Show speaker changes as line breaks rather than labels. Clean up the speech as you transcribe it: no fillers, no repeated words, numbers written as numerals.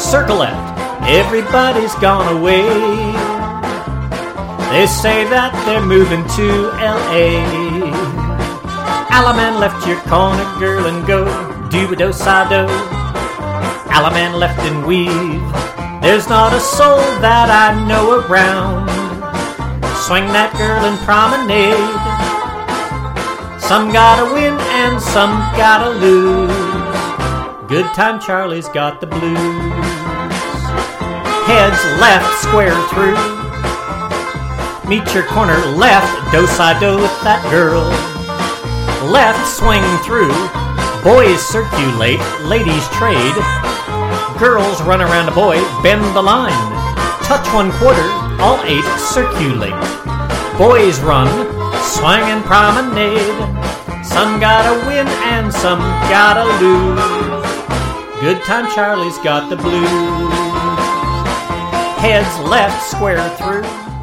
circle left, everybody's gone away. They say that they're moving to L.A. Alaman left your corner, girl, and go do-a-do-sa-do. Alaman left and weave. There's not a soul that I know around. Swing that girl and promenade. Some gotta win and some gotta lose. Good time Charlie's got the blues. Heads left, square through. Meet your corner left, do-si-do with that girl. Left, swing through. Boys circulate, ladies trade. Girls run around a boy, bend the line. Touch 1/4, all 8 circulate. Boys run, swing and promenade. Some gotta win and some gotta lose. Good time Charlie's got the blues. Heads left, square through.